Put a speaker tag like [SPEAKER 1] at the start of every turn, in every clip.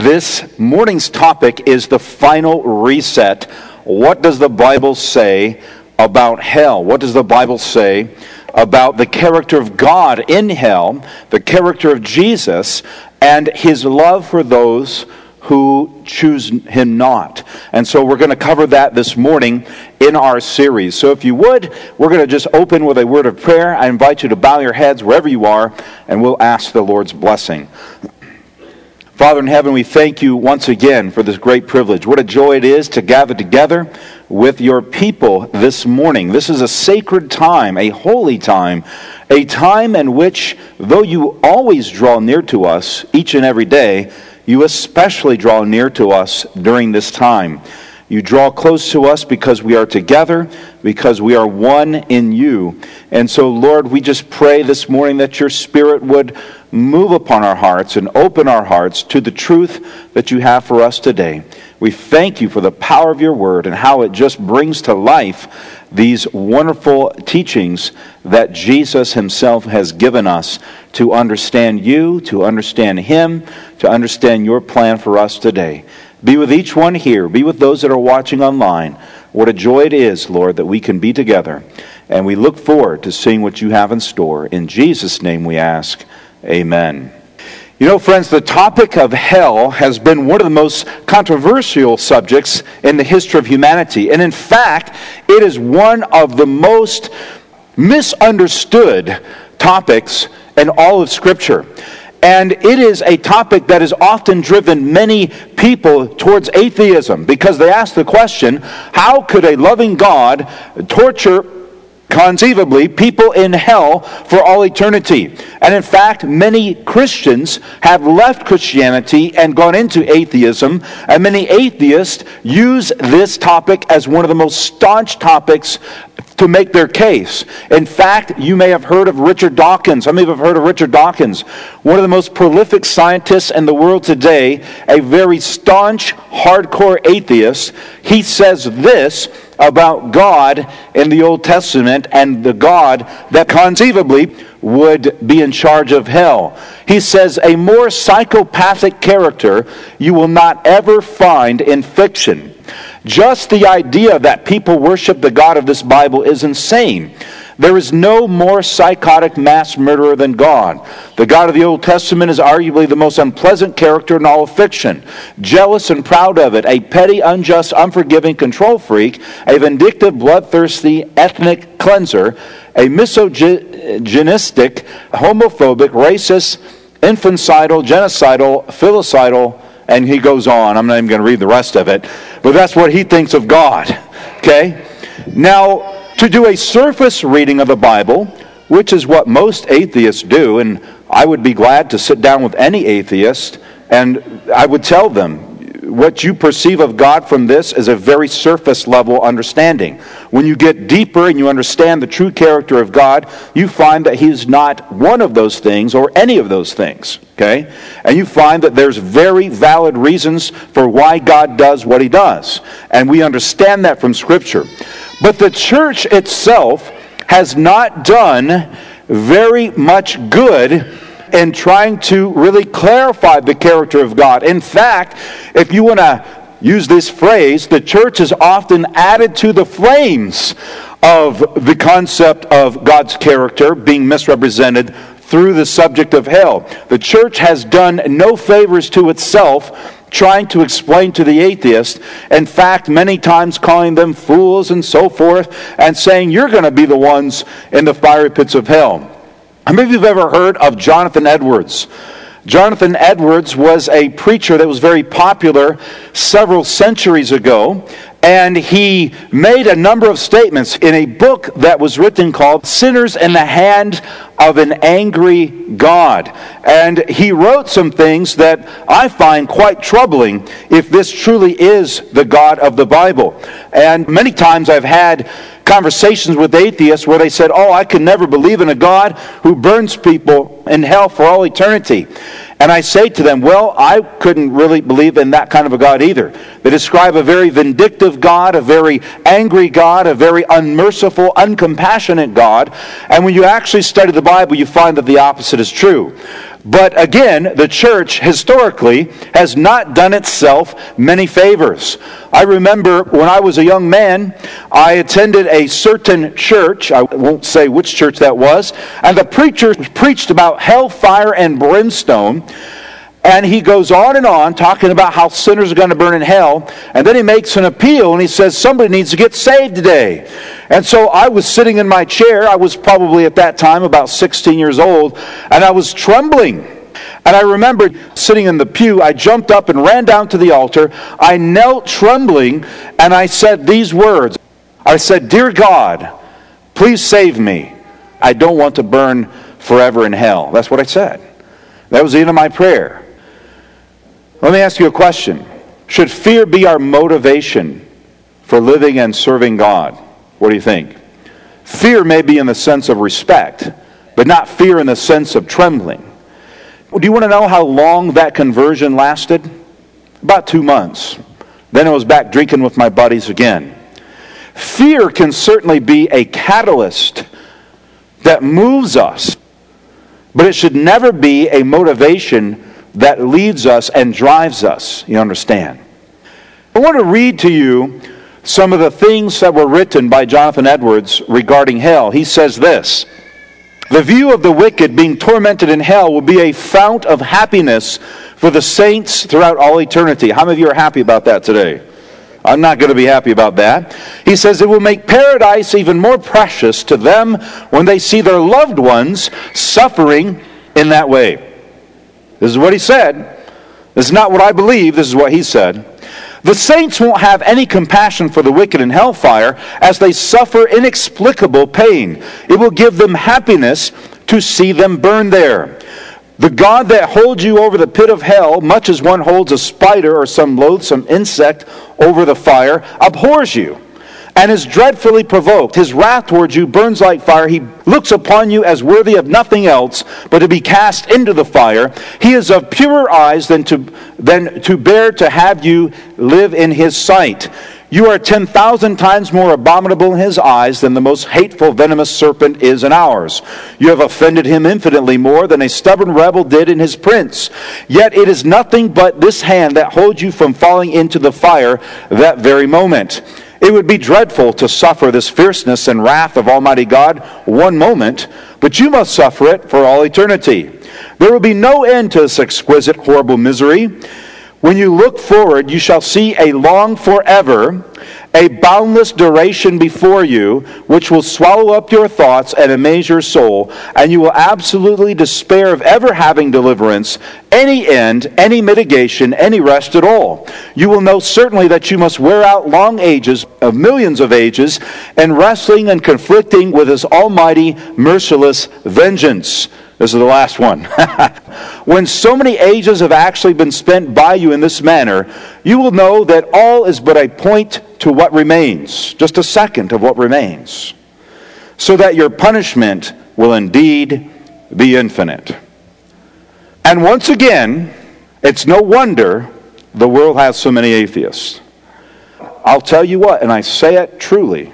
[SPEAKER 1] This morning's topic is the final reset. What does the Bible say about hell? What does the Bible say about the character of God in hell, the character of Jesus, and his love for those who choose him not? And so we're going to cover that this morning in our series. So if you would, we're going to just open with a word of prayer. I invite you to bow your heads wherever you are, and we'll ask the Lord's blessing. Father in heaven, we thank you once again for this great privilege. What a joy it is to gather together with your people this morning. This is a sacred time, a holy time, a time in which, though you always draw near to us each and every day, you especially draw near to us during this time. You draw close to us because we are together, because we are one in you. And so, Lord, we just pray this morning that your Spirit would move upon our hearts and open our hearts to the truth that you have for us today. We thank you for the power of your word and how it just brings to life these wonderful teachings that Jesus himself has given us to understand you, to understand him, to understand your plan for us today. Be with each one here. Be with those that are watching online. What a joy it is, Lord, that we can be together. And we look forward to seeing what you have in store. In Jesus' name we ask, amen. You know, friends, the topic of hell has been one of the most controversial subjects in the history of humanity. And in fact, it is one of the most misunderstood topics in all of Scripture. And it is a topic that has often driven many people towards atheism because they ask the question, how could a loving God torture conceivably people in hell for all eternity? And in fact, many Christians have left Christianity and gone into atheism, and many atheists use this topic as one of the most staunch topics to make their case. In fact, you may have heard of Richard Dawkins. Some of you have heard of Richard Dawkins, one of the most prolific scientists in the world today, a very staunch, hardcore atheist. He says this about God in the Old Testament and the God that conceivably would be in charge of hell. He says, a more psychopathic character you will not ever find in fiction. Just the idea that people worship the God of this Bible is insane. There is no more psychotic mass murderer than God. The God of the Old Testament is arguably the most unpleasant character in all of fiction. Jealous and proud of it, a petty, unjust, unforgiving control freak, a vindictive, bloodthirsty, ethnic cleanser, a misogynistic, homophobic, racist, infanticidal, genocidal, filicidal, and he goes on. I'm not even going to read the rest of it, but that's what he thinks of God. Okay? Now, to do a surface reading of the Bible, which is what most atheists do, and I would be glad to sit down with any atheist, and I would tell them, what you perceive of God from this is a very surface level understanding. When you get deeper and you understand the true character of God, you find that he's not one of those things or any of those things. Okay? And you find that there's very valid reasons for why God does what he does. And we understand that from Scripture. But the church itself has not done very much good in trying to really clarify the character of God. In fact, if you want to use this phrase, the church is often added to the flames of the concept of God's character being misrepresented through the subject of hell. The church has done no favors to itself trying to explain to the atheist, in fact, many times calling them fools and so forth, and saying, you're going to be the ones in the fiery pits of hell. How many of you have ever heard of Jonathan Edwards? Jonathan Edwards was a preacher that was very popular several centuries ago, and he made a number of statements in a book that was written called Sinners in the Hand of an Angry God. And he wrote some things that I find quite troubling if this truly is the God of the Bible. And many times I've had conversations with atheists where they said, oh, I can never believe in a God who burns people in hell for all eternity. And I say to them, well, I couldn't really believe in that kind of a God either. They describe a very vindictive God, a very angry God, a very unmerciful, uncompassionate God. And when you actually study the Bible, you find that the opposite is true. But again, the church historically has not done itself many favors. I remember when I was a young man, I attended a certain church. I won't say which church that was. And the preacher preached about hellfire and brimstone. And he goes on and on talking about how sinners are going to burn in hell. And then he makes an appeal and he says, somebody needs to get saved today. And so I was sitting in my chair. I was probably at that time about 16 years old. And I was trembling. And I remember sitting in the pew. I jumped up and ran down to the altar. I knelt trembling and I said these words. I said, "Dear God, please save me. I don't want to burn forever in hell." That's what I said. That was the end of my prayer. Let me ask you a question. Should fear be our motivation for living and serving God? What do you think? Fear may be in the sense of respect, but not fear in the sense of trembling. Do you want to know how long that conversion lasted? About 2 months. Then I was back drinking with my buddies again. Fear can certainly be a catalyst that moves us, but it should never be a motivation that leads us and drives us. You understand? I want to read to you some of the things that were written by Jonathan Edwards regarding hell. He says this: "The view of the wicked being tormented in hell will be a fount of happiness for the saints throughout all eternity." How many of you are happy about that today? I'm not going to be happy about that. He says it will make paradise even more precious to them when they see their loved ones suffering in that way. This is what he said. This is not what I believe. This is what he said. "The saints won't have any compassion for the wicked in hellfire as they suffer inexplicable pain. It will give them happiness to see them burn there. The God that holds you over the pit of hell, much as one holds a spider or some loathsome insect over the fire, abhors you and is dreadfully provoked. His wrath towards you burns like fire. He looks upon you as worthy of nothing else but to be cast into the fire. He is of purer eyes than to bear to have you live in his sight. You are 10,000 times more abominable in his eyes than the most hateful venomous serpent is in ours. You have offended him infinitely more than a stubborn rebel did in his prince. Yet it is nothing but this hand that holds you from falling into the fire that very moment. It would be dreadful to suffer this fierceness and wrath of Almighty God one moment, but you must suffer it for all eternity. There will be no end to this exquisite, horrible misery. When you look forward, you shall see a long forever, a boundless duration before you, which will swallow up your thoughts and amaze your soul, and you will absolutely despair of ever having deliverance, any end, any mitigation, any rest at all. You will know certainly that you must wear out long ages of millions of ages, and wrestling and conflicting with his almighty, merciless vengeance." This is the last one. "When so many ages have actually been spent by you in this manner, you will know that all is but a point to what remains, just a second of what remains, so that your punishment will indeed be infinite." And once again, it's no wonder the world has so many atheists. I'll tell you what, and I say it truly,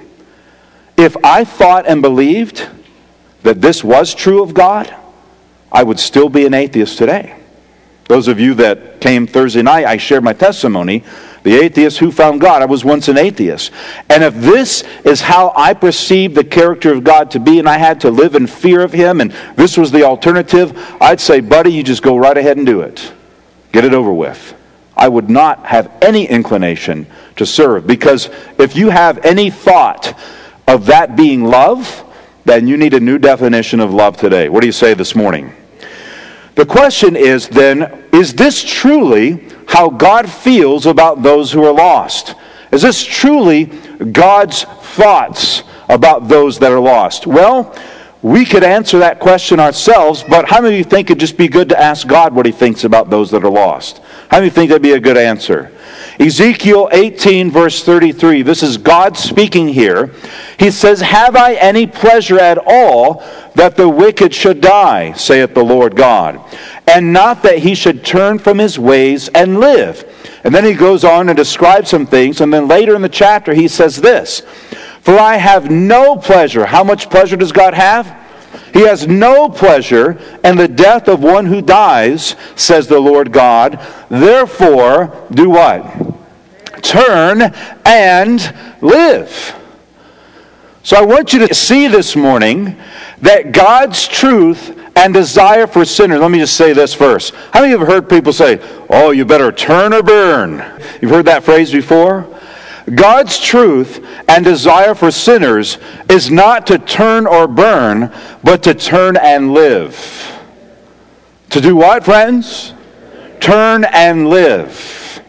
[SPEAKER 1] if I thought and believed that this was true of God, I would still be an atheist today. Those of you that came Thursday night, I shared my testimony. The atheist who found God. I was once an atheist. And if this is how I perceived the character of God to be, and I had to live in fear of him, and this was the alternative, I'd say, buddy, you just go right ahead and do it. Get it over with. I would not have any inclination to serve. Because if you have any thought of that being love, then you need a new definition of love today. What do you say this morning? The question is then, is this truly how God feels about those who are lost? Is this truly God's thoughts about those that are lost? Well, we could answer that question ourselves, but how many of you think it'd just be good to ask God what he thinks about those that are lost? How many think that'd be a good answer? Ezekiel 18 verse 33, this is God speaking here. He says, "Have I any pleasure at all that the wicked should die, saith the Lord God, and not that he should turn from his ways and live?" And then he goes on and describes some things, and then later in the chapter he says this, "For I have no pleasure." How much pleasure does God have? He has no pleasure in the death of one who dies, says the Lord God. Therefore, do what? Turn and live. So I want you to see this morning that God's truth and desire for sinners. Let me just say this first. How many of you have heard people say, oh, you better turn or burn? You've heard that phrase before? God's truth and desire for sinners is not to turn or burn, but to turn and live. To do what, friends? Turn and live.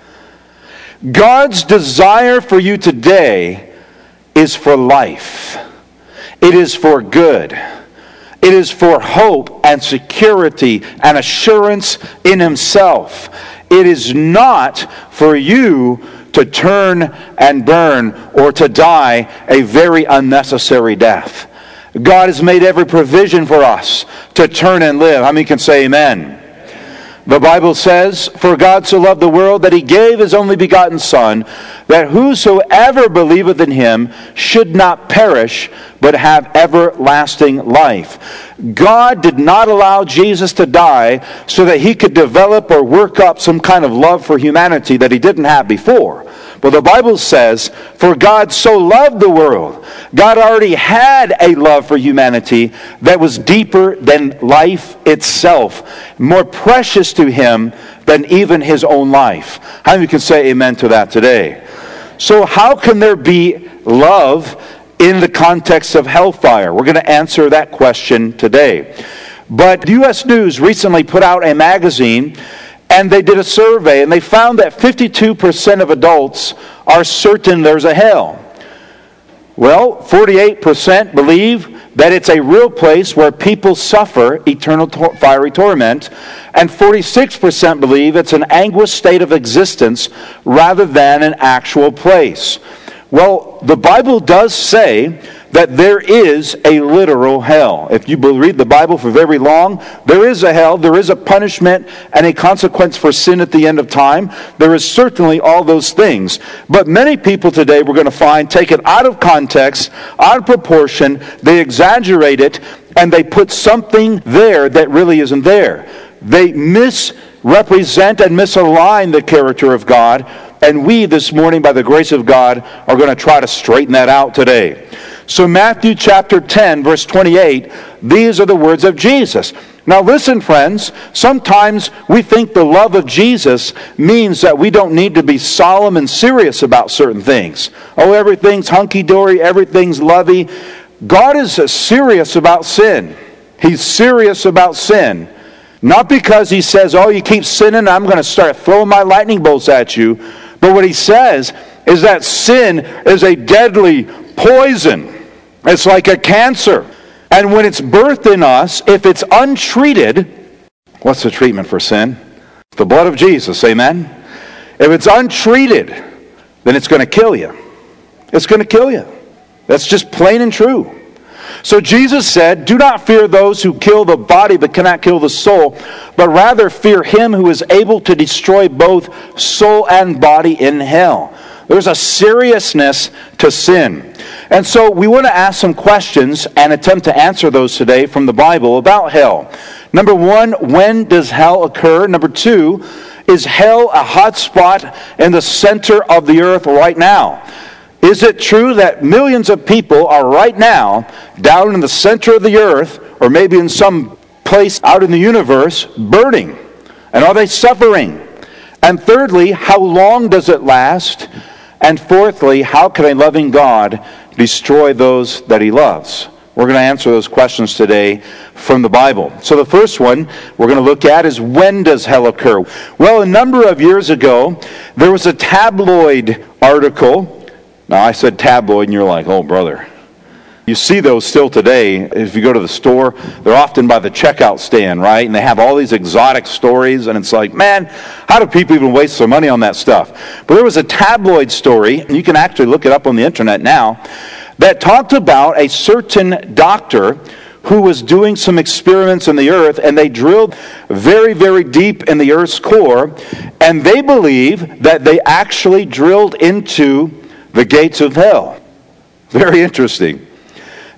[SPEAKER 1] God's desire for you today is for life. It is for good. It is for hope and security and assurance in Himself. It is not for you to turn and burn or to die a very unnecessary death. God has made every provision for us to turn and live. How many can say amen? The Bible says, for God so loved the world that He gave His only begotten Son, that whosoever believeth in Him should not perish, but have everlasting life. God did not allow Jesus to die so that He could develop or work up some kind of love for humanity that He didn't have before. Well, the Bible says, for God so loved the world. God already had a love for humanity that was deeper than life itself, more precious to Him than even His own life. How many can say amen to that today? So how can there be love in the context of hellfire? We're going to answer that question today. But U.S. News recently put out a magazine, and they did a survey, and they found that 52% of adults are certain there's a hell. Well, 48% believe that it's a real place where people suffer eternal fiery torment, and 46% believe it's an anguished state of existence rather than an actual place. Well, the Bible does say that there is a literal hell. If you read the Bible for very long, there is a hell, there is a punishment and a consequence for sin at the end of time. There is certainly all those things. But many people today, we're going to find, take it out of context, out of proportion, they exaggerate it, and they put something there that really isn't there. They misrepresent and misalign the character of God, and we this morning, by the grace of God, are going to try to straighten that out today. So Matthew chapter 10, verse 28, these are the words of Jesus. Now listen, friends, sometimes we think the love of Jesus means that we don't need to be solemn and serious about certain things. Oh, everything's hunky-dory, everything's lovey. God is serious about sin. He's serious about sin. Not because He says, oh, you keep sinning, I'm going to start throwing my lightning bolts at you. But what He says is that sin is a deadly poison. It's like a cancer. And when it's birthed in us, if it's untreated, what's the treatment for sin? The blood of Jesus, amen? If it's untreated, then it's going to kill you. It's going to kill you. That's just plain and true. So Jesus said, do not fear those who kill the body but cannot kill the soul, but rather fear Him who is able to destroy both soul and body in hell. There's a seriousness to sin. And so we want to ask some questions and attempt to answer those today from the Bible about hell. Number one, when does hell occur? Number two, is hell a hot spot in the center of the earth right now? Is it true that millions of people are right now down in the center of the earth, or maybe in some place out in the universe, burning? And are they suffering? And thirdly, how long does it last? And fourthly, how can a loving God destroy those that He loves? We're going to answer those questions today from the Bible. So the first one we're going to look at is, when does hell occur? Well, a number of years ago, there was a tabloid article. Now, I said tabloid, and you're like, oh, brother. You see those still today. If you go to the store, they're often by the checkout stand, right? And they have all these exotic stories, and it's like, man, how do people even waste their money on that stuff? But there was a tabloid story, and you can actually look it up on the internet now, that talked about a certain doctor who was doing some experiments in the earth, and they drilled very, very deep in the earth's core, and they believe that they actually drilled into the gates of hell. Very interesting.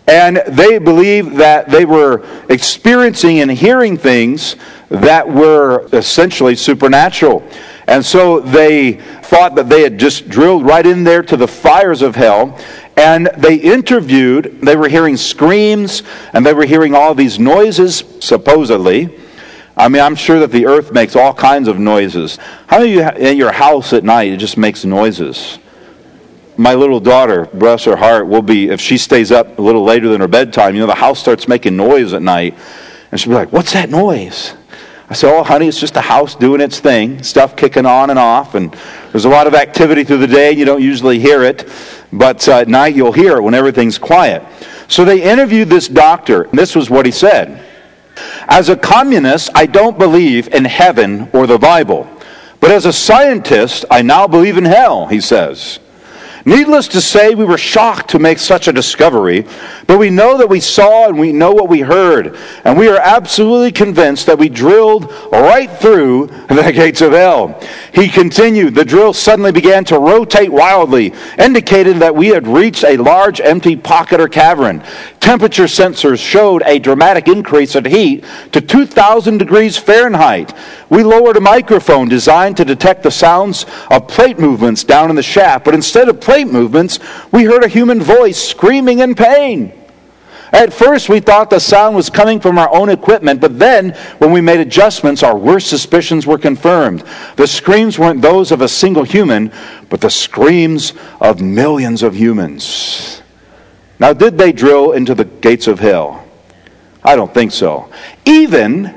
[SPEAKER 1] And they believed that they were experiencing and hearing things that were essentially supernatural. And so they thought that they had just drilled right in there to the fires of hell. And they were hearing screams, and they were hearing all these noises, supposedly. I mean, I'm sure that the earth makes all kinds of noises. How many of you in your house at night, it just makes noises? My little daughter, bless her heart, will be, if she stays up a little later than her bedtime, the house starts making noise at night. And she'll be like, "What's that noise?" I say, "Oh, honey, it's just the house doing its thing, stuff kicking on and off, and there's a lot of activity through the day, and you don't usually hear it, but at night you'll hear it when everything's quiet." So they interviewed this doctor, and this was what he said. "As a communist, I don't believe in heaven or the Bible, but as a scientist, I now believe in hell," he says. "Needless to say, we were shocked to make such a discovery, but we know that we saw and we know what we heard, and we are absolutely convinced that we drilled right through the gates of hell." He continued, "The drill suddenly began to rotate wildly, indicating that we had reached a large empty pocket or cavern. Temperature sensors showed a dramatic increase in heat to 2,000 degrees Fahrenheit. We lowered a microphone designed to detect the sounds of plate movements down in the shaft, but instead of plate movements, we heard a human voice screaming in pain. At first, we thought the sound was coming from our own equipment, but then, when we made adjustments, our worst suspicions were confirmed. The screams weren't those of a single human, but the screams of millions of humans." Now, did they drill into the gates of hell? I don't think so. Even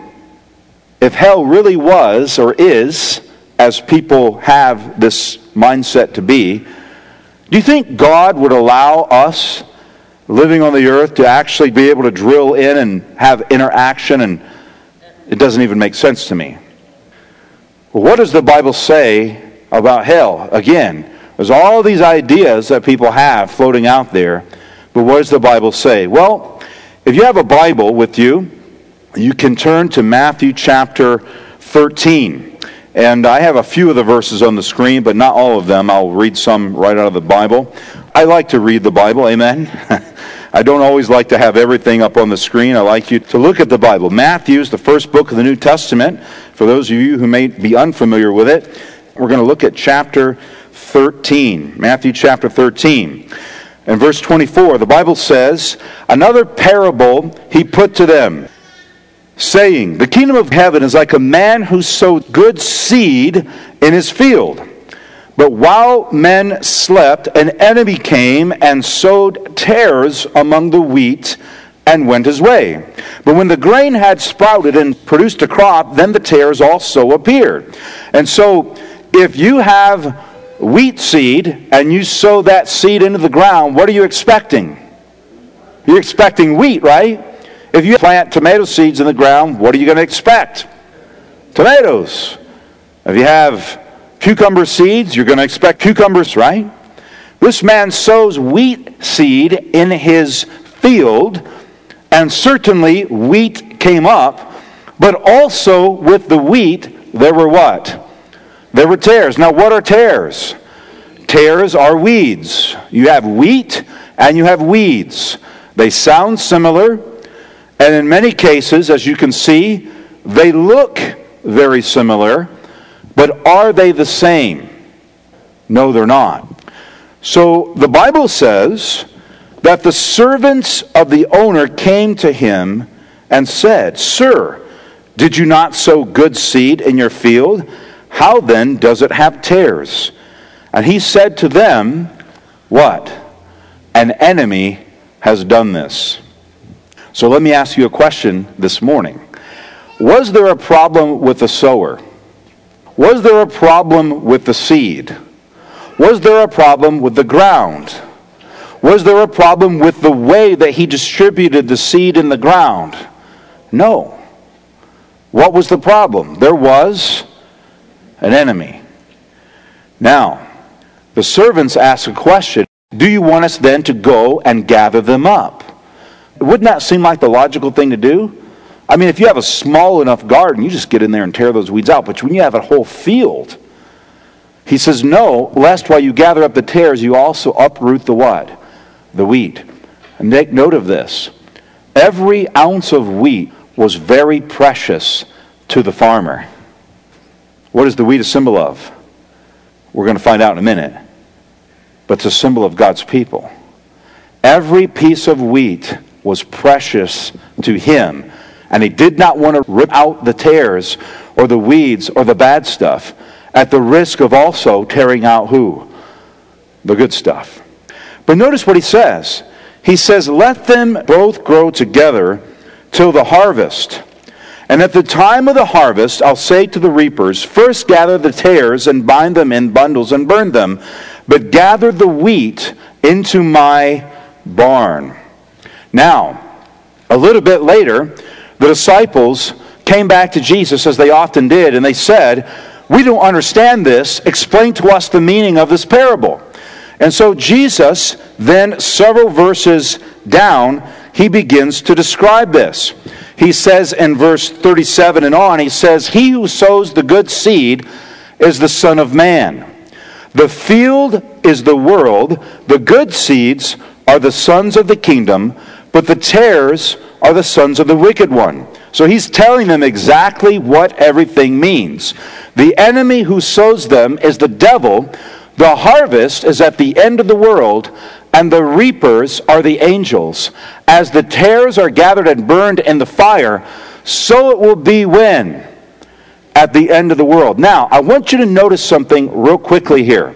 [SPEAKER 1] if hell really was or is, as people have this mindset to be, do you think God would allow us living on the earth to actually be able to drill in and have interaction? And it doesn't even make sense to me. Well, what does the Bible say about hell? Again, there's all these ideas that people have floating out there, but what does the Bible say? Well, if you have a Bible with you, you can turn to Matthew chapter 13. And I have a few of the verses on the screen, but not all of them. I'll read some right out of the Bible. I like to read the Bible, amen? I don't always like to have everything up on the screen. I like you to look at the Bible. Matthew is the first book of the New Testament. For those of you who may be unfamiliar with it, we're going to look at chapter 13. Matthew chapter 13. In verse 24, the Bible says, "Another parable he put to them, saying, the kingdom of heaven is like a man who sowed good seed in his field. But while men slept, an enemy came and sowed tares among the wheat and went his way. But when the grain had sprouted and produced a crop, then the tares also appeared." And so, if you have wheat seed and you sow that seed into the ground, what are you expecting? You're expecting wheat, right? If you plant tomato seeds in the ground, what are you going to expect? Tomatoes. If you have cucumber seeds, you're going to expect cucumbers, right? This man sows wheat seed in his field, and certainly wheat came up, but also with the wheat, there were what? There were tares. Now, what are tares? Tares are weeds. You have wheat and you have weeds. They sound similar, and in many cases, as you can see, they look very similar, but are they the same? No, they're not. So the Bible says that the servants of the owner came to him and said, "Sir, did you not sow good seed in your field? How then does it have tares?" And he said to them, what? "An enemy has done this." So let me ask you a question this morning. Was there a problem with the sower? Was there a problem with the seed? Was there a problem with the ground? Was there a problem with the way that he distributed the seed in the ground? No. What was the problem? There was an enemy. Now, the servants ask a question. Do you want us then to go and gather them up? Wouldn't that seem like the logical thing to do? I mean, if you have a small enough garden, you just get in there and tear those weeds out. But when you have a whole field, he says, no, lest while you gather up the tares, you also uproot the what? The wheat. And take note of this. Every ounce of wheat was very precious to the farmer. What is the wheat a symbol of? We're going to find out in a minute. But it's a symbol of God's people. Every piece of wheat was precious to him. And he did not want to rip out the tares or the weeds or the bad stuff at the risk of also tearing out who? The good stuff. But notice what he says. He says, let them both grow together till the harvest. And at the time of the harvest, I'll say to the reapers, first gather the tares and bind them in bundles and burn them, but gather the wheat into my barn. Now, a little bit later, the disciples came back to Jesus, as they often did, and they said, we don't understand this. Explain to us the meaning of this parable. And so Jesus, then several verses down, he begins to describe this. He says in verse 37 and on, he says, he who sows the good seed is the Son of Man. The field is the world. The good seeds are the sons of the kingdom, but the tares are the sons of the wicked one. So he's telling them exactly what everything means. The enemy who sows them is the devil. The harvest is at the end of the world, and the reapers are the angels. As the tares are gathered and burned in the fire, so it will be when? At the end of the world. Now, I want you to notice something real quickly here.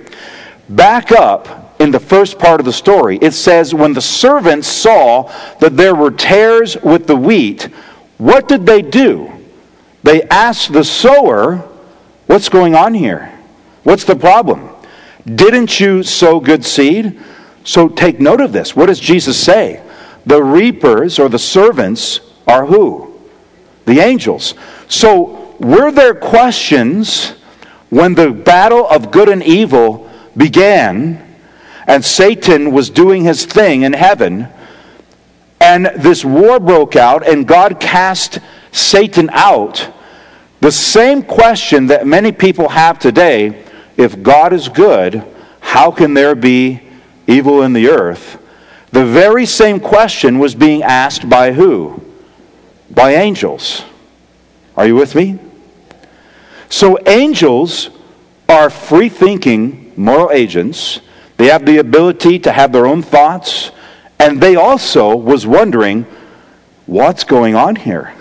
[SPEAKER 1] Back up in the first part of the story, it says, when the servants saw that there were tares with the wheat, what did they do? They asked the sower, what's going on here? What's the problem? Didn't you sow good seed? So take note of this. What does Jesus say? The reapers or the servants are who? The angels. So were there questions when the battle of good and evil began and Satan was doing his thing in heaven and this war broke out and God cast Satan out? The same question that many people have today: if God is good, how can there be evil in the earth? The very same question was being asked by who? By angels. Are you with me? So angels are free-thinking moral agents. They have the ability to have their own thoughts. And they also was wondering, what's going on here?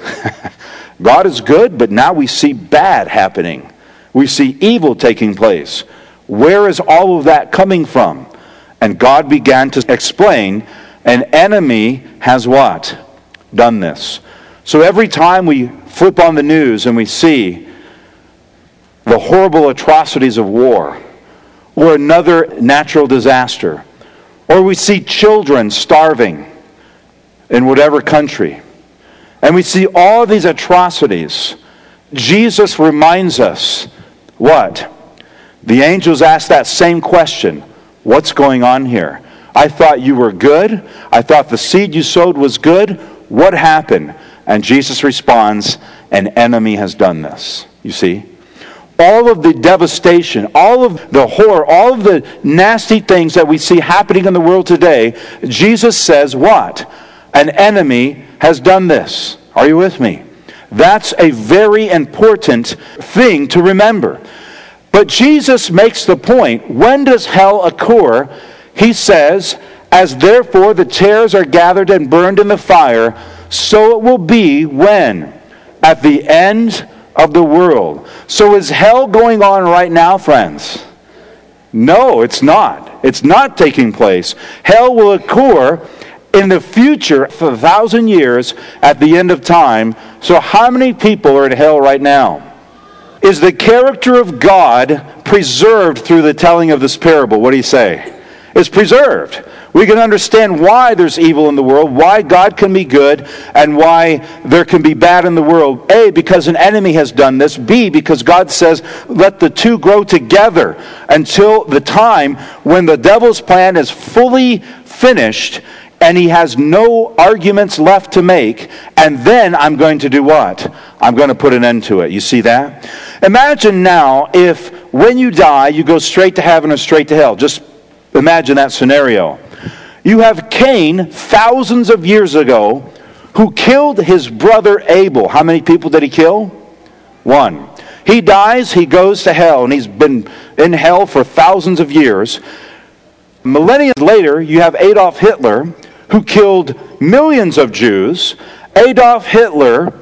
[SPEAKER 1] God is good, but now we see bad happening. We see evil taking place. Where is all of that coming from? And God began to explain, an enemy has what? Done this. So every time we flip on the news and we see the horrible atrocities of war, or another natural disaster, or we see children starving in whatever country, and we see all these atrocities, Jesus reminds us, what? The angels asked that same question. What's going on here? I thought you were good. I thought the seed you sowed was good. What happened? And Jesus responds, an enemy has done this. You see? All of the devastation, all of the horror, all of the nasty things that we see happening in the world today, Jesus says what? An enemy has done this. Are you with me? That's a very important thing to remember. But Jesus makes the point, when does hell occur? He says, as therefore the tares are gathered and burned in the fire, so it will be when? At the end of the world. So is hell going on right now, friends? No, it's not. It's not taking place. Hell will occur in the future for 1,000 years at the end of time. So how many people are in hell right now? Is the character of God preserved through the telling of this parable? What do you say? It's preserved. We can understand why there's evil in the world, why God can be good, and why there can be bad in the world. A, because an enemy has done this. B, because God says, let the two grow together until the time when the devil's plan is fully finished and he has no arguments left to make, and then I'm going to do what? I'm going to put an end to it. You see that? Imagine now if when you die, you go straight to heaven or straight to hell. Just imagine that scenario. You have Cain, thousands of years ago, who killed his brother Abel. How many people did he kill? One. He dies, he goes to hell, and he's been in hell for thousands of years. Millennia later, you have Adolf Hitler, who killed millions of Jews. Adolf Hitler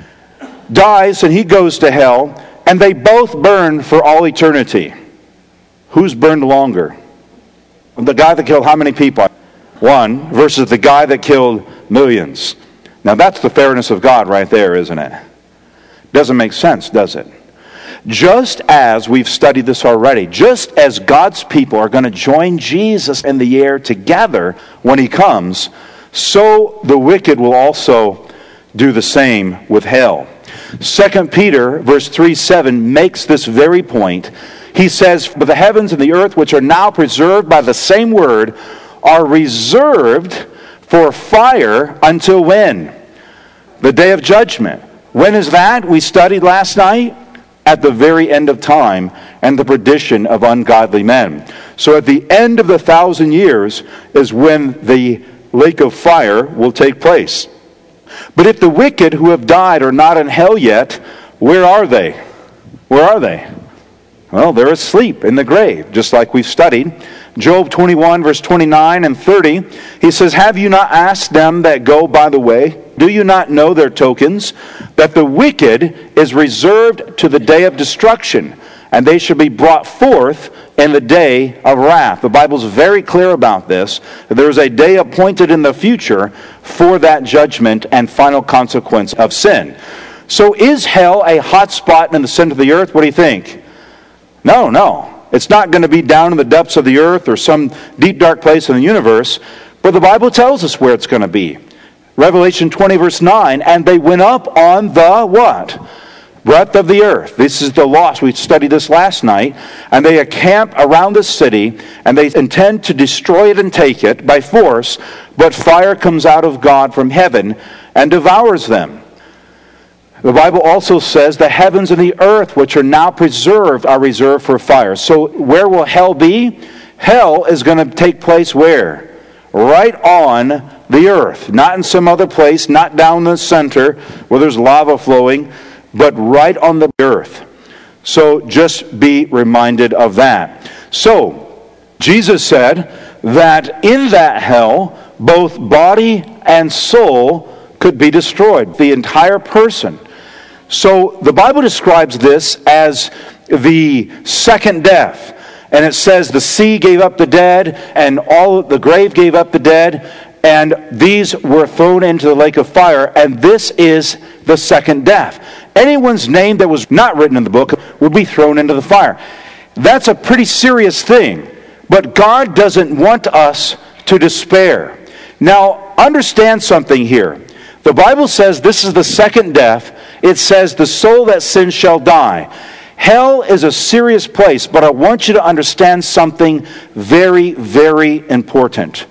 [SPEAKER 1] dies, and he goes to hell, and they both burn for all eternity. Who's burned longer? The guy that killed how many people? One, versus the guy that killed millions. Now that's the fairness of God right there, isn't it? Doesn't make sense, does it? Just as we've studied this already, just as God's people are going to join Jesus in the air together when he comes, so the wicked will also do the same with hell. 2 Peter verse 3:7 makes this very point. He says, "But the heavens and the earth, which are now preserved by the same word, are reserved for fire until when? The day of judgment." When is that? We studied last night. At the very end of time and the perdition of ungodly men. So at the end of the 1,000 years is when the lake of fire will take place. But if the wicked who have died are not in hell yet, where are they? Where are they? Well, they're asleep in the grave, just like we've studied. Job 21, verse 29 and 30, he says, "Have you not asked them that go by the way? Do you not know their tokens? That the wicked is reserved to the day of destruction, and they shall be brought forth in the day of wrath." The Bible's very clear about this. There is a day appointed in the future for that judgment and final consequence of sin. So is hell a hot spot in the center of the earth? What do you think? No. It's not going to be down in the depths of the earth or some deep, dark place in the universe. But the Bible tells us where it's going to be. Revelation 20, verse 9, "And they went up on the" what? "Breadth of the earth." This is the lost. We studied this last night. "And they encamp around the city, and they intend to destroy it and take it by force. But fire comes out of God from heaven and devours them." The Bible also says the heavens and the earth, which are now preserved, are reserved for fire. So where will hell be? Hell is going to take place where? Right on the earth. Not in some other place, not down the center where there's lava flowing, but right on the earth. So just be reminded of that. So, Jesus said that in that hell, both body and soul could be destroyed. The entire person. So the Bible describes this as the second death. And it says the sea gave up the dead, and all the grave gave up the dead, and these were thrown into the lake of fire, and this is the second death. Anyone's name that was not written in the book would be thrown into the fire. That's a pretty serious thing, but God doesn't want us to despair. Now, understand something here. The Bible says this is the second death. It says the soul that sins shall die. Hell is a serious place, but I want you to understand something very, very important.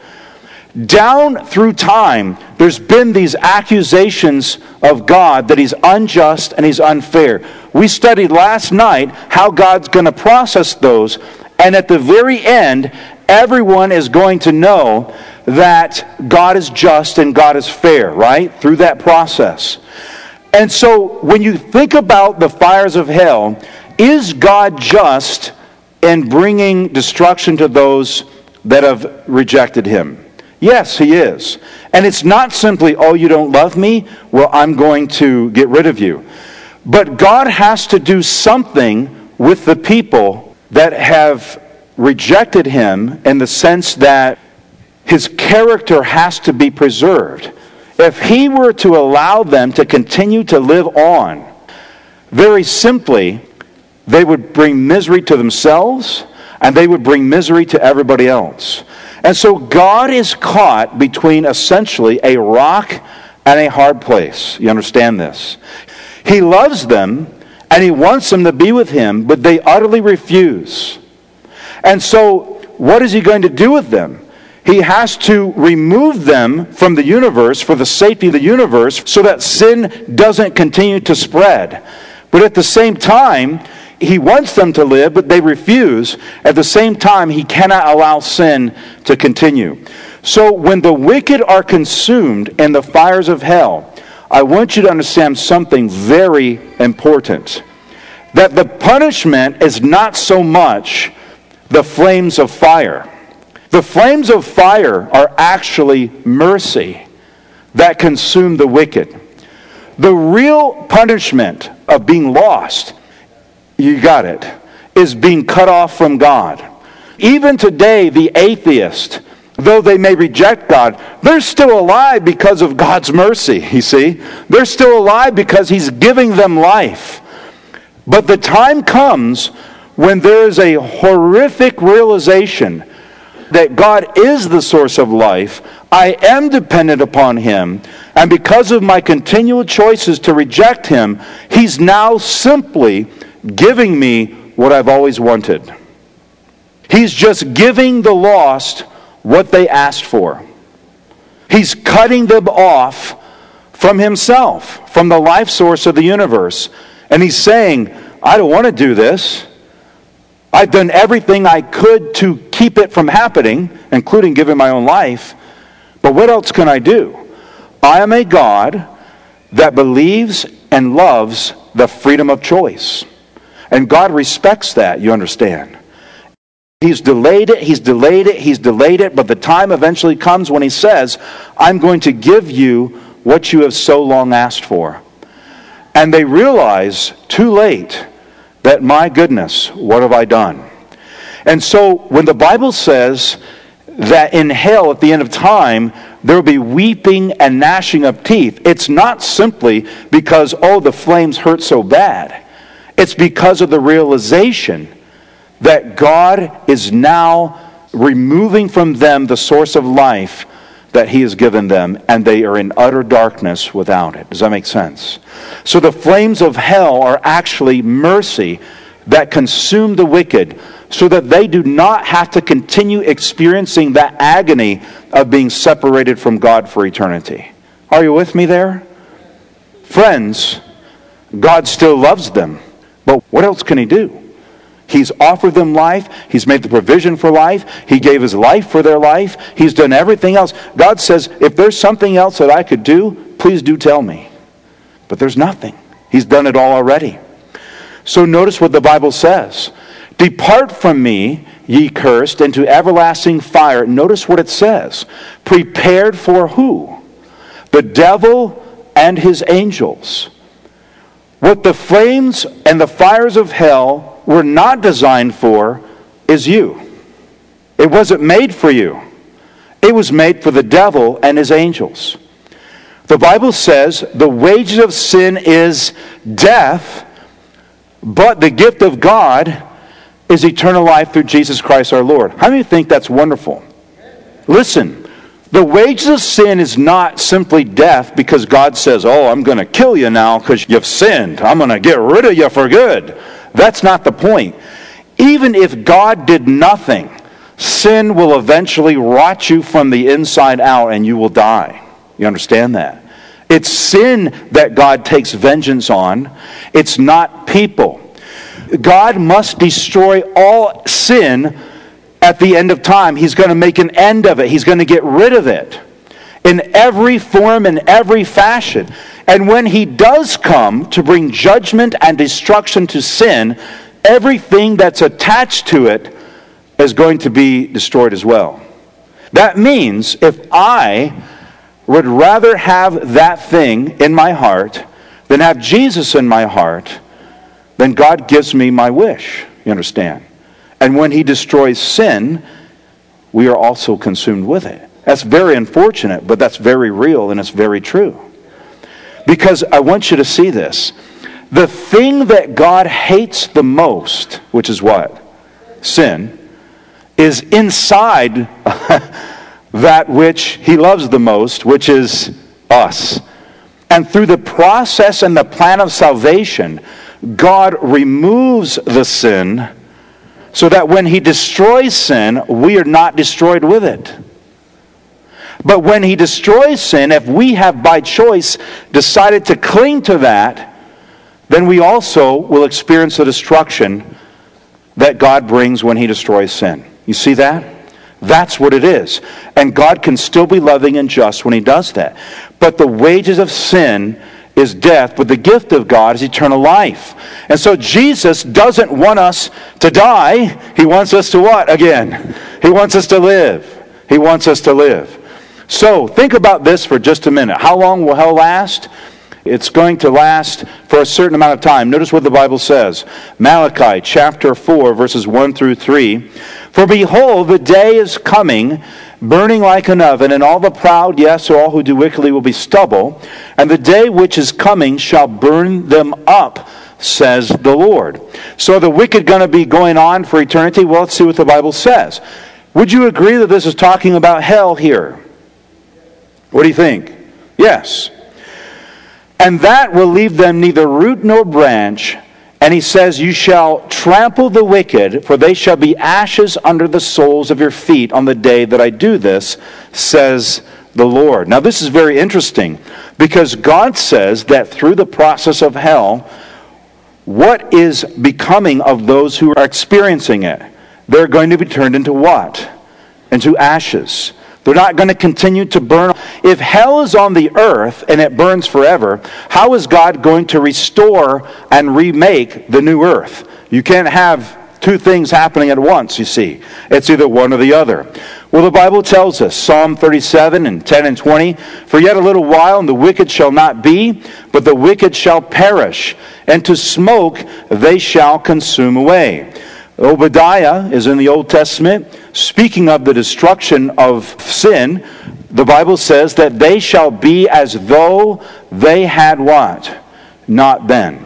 [SPEAKER 1] Down through time, there's been these accusations of God that he's unjust and he's unfair. We studied last night how God's going to process those, and at the very end, everyone is going to know that God is just and God is fair, right? Through that process. And so when you think about the fires of hell, is God just in bringing destruction to those that have rejected him? Yes, he is. And it's not simply, "Oh, you don't love me? Well, I'm going to get rid of you." But God has to do something with the people that have rejected him, in the sense that his character has to be preserved. If he were to allow them to continue to live on, very simply, they would bring misery to themselves, and they would bring misery to everybody else. And so God is caught between essentially a rock and a hard place. You understand this? He loves them, and he wants them to be with him, but they utterly refuse. And so, what is he going to do with them? He has to remove them from the universe for the safety of the universe, so that sin doesn't continue to spread. But at the same time, he wants them to live, but they refuse. At the same time, he cannot allow sin to continue. So when the wicked are consumed in the fires of hell, I want you to understand something very important. That the punishment is not so much the flames of fire. The flames of fire are actually mercy that consume the wicked. The real punishment of being lost, you got it, is being cut off from God. Even today, the atheist, though they may reject God, they're still alive because of God's mercy, you see. They're still alive because He's giving them life. But the time comes when there is a horrific realization that God is the source of life. I am dependent upon Him. And because of my continual choices to reject Him, He's now simply giving me what I've always wanted. He's just giving the lost what they asked for. He's cutting them off from Himself, from the life source of the universe. And He's saying, I don't want to do this. I've done everything I could to keep it from happening, including giving my own life. But what else can I do? I am a God that believes and loves the freedom of choice. And God respects that, you understand. He's delayed it, but the time eventually comes when He says, I'm going to give you what you have so long asked for. And they realize too late that, my goodness, what have I done? And so when the Bible says that in hell at the end of time, there will be weeping and gnashing of teeth, it's not simply because, the flames hurt so bad. It's because of the realization that God is now removing from them the source of life that He has given them, and they are in utter darkness without it. Does that make sense? So the flames of hell are actually mercy that consume the wicked, so that they do not have to continue experiencing that agony of being separated from God for eternity. Are you with me there? Friends, God still loves them, but what else can He do? He's offered them life. He's made the provision for life. He gave His life for their life. He's done everything else. God says, if there's something else that I could do, please do tell me. But there's nothing. He's done it all already. So notice what the Bible says. Depart from me, ye cursed, into everlasting fire. Notice what it says. Prepared for who? The devil and his angels. What the flames and the fires of hell were not designed for is you. It wasn't made for you. It was made for the devil and his angels. The Bible says the wages of sin is death, but the gift of God is eternal life through Jesus Christ our Lord. How many think that's wonderful? Listen, the wages of sin is not simply death because God says, I'm going to kill you now because you've sinned. I'm going to get rid of you for good. That's not the point. Even if God did nothing, sin will eventually rot you from the inside out and you will die. You understand that? It's sin that God takes vengeance on. It's not people. God must destroy all sin at the end of time. He's going to make an end of it. He's going to get rid of it in every form, in every fashion. And when He does come to bring judgment and destruction to sin, everything that's attached to it is going to be destroyed as well. That means if I would rather have that thing in my heart than have Jesus in my heart, then God gives me my wish. You understand? And when He destroys sin, we are also consumed with it. That's very unfortunate, but that's very real and it's very true. Because I want you to see this. The thing that God hates the most, which is what? Sin, is inside that which He loves the most, which is us. And through the process and the plan of salvation, God removes the sin so that when He destroys sin, we are not destroyed with it. But when He destroys sin, if we have by choice decided to cling to that, then we also will experience the destruction that God brings when He destroys sin. You see that? That's what it is. And God can still be loving and just when he does that. But the wages of sin is death, but the gift of God is eternal life. And so Jesus doesn't want us to die. He wants us to what again? He wants us to live. He wants us to live. So think about this for just a minute. How long will hell last? It's going to last for a certain amount of time. Notice what the Bible says. Malachi chapter 4, verses 1 through 3. For behold, the day is coming, burning like an oven, and all the proud, yes, or all who do wickedly will be stubble. And the day which is coming shall burn them up, says the Lord. So are the wicked going to be going on for eternity? Well, let's see what the Bible says. Would you agree that this is talking about hell here? What do you think? Yes. And that will leave them neither root nor branch. And he says, you shall trample the wicked, for they shall be ashes under the soles of your feet on the day that I do this, says the Lord. Now this is very interesting, because God says that through the process of hell, what is becoming of those who are experiencing it? They're going to be turned into what? Into ashes. They're not going to continue to burn. If hell is on the earth and it burns forever, how is God going to restore and remake the new earth? You can't have two things happening at once, you see. It's either one or the other. Well, the Bible tells us, Psalm 37 and 10 and 20, for yet a little while and the wicked shall not be, but the wicked shall perish, and to smoke they shall consume away. Obadiah is in the Old Testament, speaking of the destruction of sin. The Bible says that they shall be as though they had what? Not been.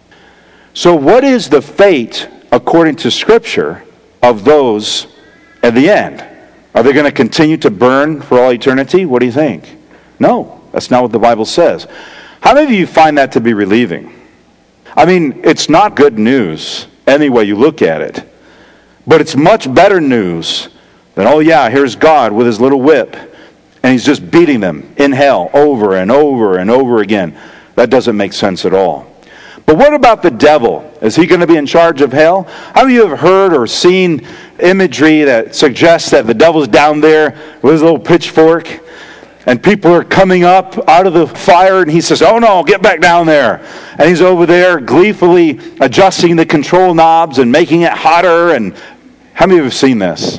[SPEAKER 1] So what is the fate, according to Scripture, of those at the end? Are they going to continue to burn for all eternity? What do you think? No, that's not what the Bible says. How many of you find that to be relieving? I mean, it's not good news any way you look at it. But it's much better news than, oh yeah, here's God with his little whip, and he's just beating them in hell over and over and over again. That doesn't make sense at all. But what about the devil? Is he going to be in charge of hell? How many of you have heard or seen imagery that suggests that the devil's down there with his little pitchfork, and people are coming up out of the fire, and he says, oh no, get back down there. And he's over there gleefully adjusting the control knobs and making it hotter. And how many of you have seen this?